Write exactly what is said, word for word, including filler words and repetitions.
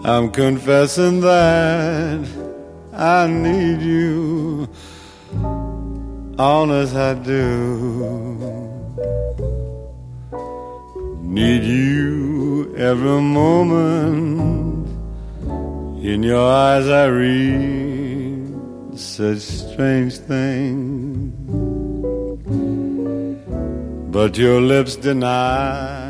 I'm confessing that I need you, honest I do. Need you every moment. In your eyes I read such strange things, but your lips deny